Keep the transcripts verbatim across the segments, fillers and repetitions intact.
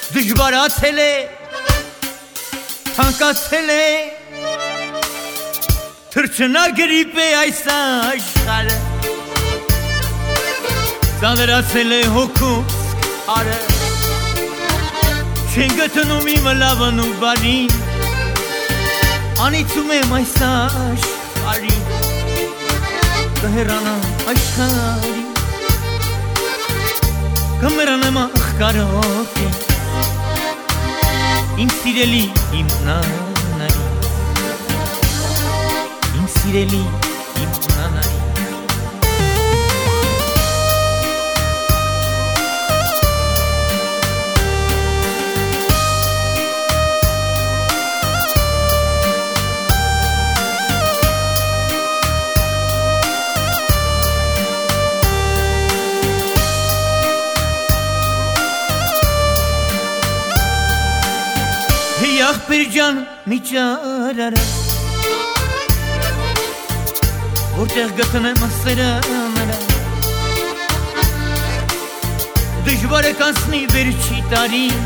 դժվարացել է, թանկացել է, թռչնագրիպ է այս աշխարհը, ծանրացել է հոգուս քարը, չեն գտնում իմ լավն ու բարին, անիծում եմ այս աշխարհին, կհեռանամ աշխարհին, կմեռանեմ աղքարով, իմ սիրելի իմ նանայի, իմ սիրելի իմ նանայի. Ախպեր ջան մի ճարարա, որտեղ գտնեմ սերը նրա, դժվար է կանցնի վերջի տարին,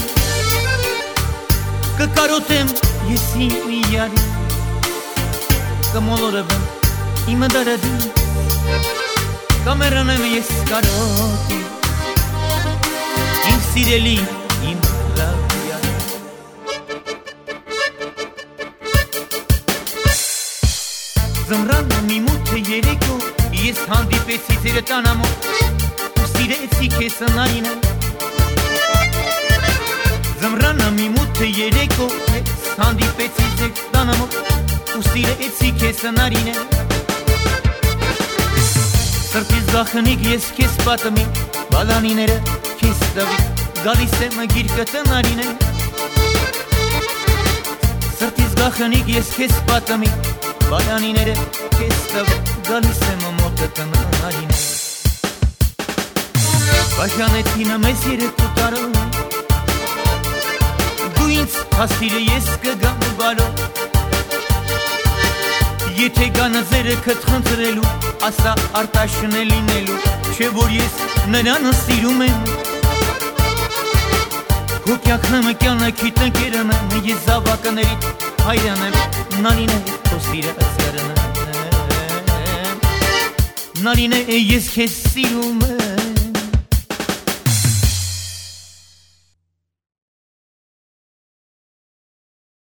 կկարոտեմ ես իմ յարին, կմոլորվեմ իմ դարադին, կմեռնեմ ես կարոտի, իմ սիրելի իմ լավ. Ձմռանը մի մութ երեկո ես հանդիպեցի ձեր տանամոտ ու սիրեցի քեզ նարինը. Ձմռանը մի մութ երեկո ես հանդիպեցի ձեր տանամոտ ու սիրեցի քեզ նարինը. Սրտից գախնիկ ես քեզ պատմի, բալանիները քեզ տվի, գալիս եմ գիրկը նարինը. Սրտից գախնիկ ես քեզ պատմի, բալանիները քեզ տվի, գալիս եմ մոտը տնարինը. Բաժանեցին մեզ երեկու տարով, դու ինձ հասիր ես կգամ բարով, եթե գանձերը քդ խնդրելու, ասա արտաշն է լինելու, չէ որ ես նրան սիրում եմ. Քո կյանքն կյանքի տնկերն եմ, ես զավակներիդ հայրն եմ, նարինը քո սիրած յարն եմ, նարինը ես քեզ սիրում եմ.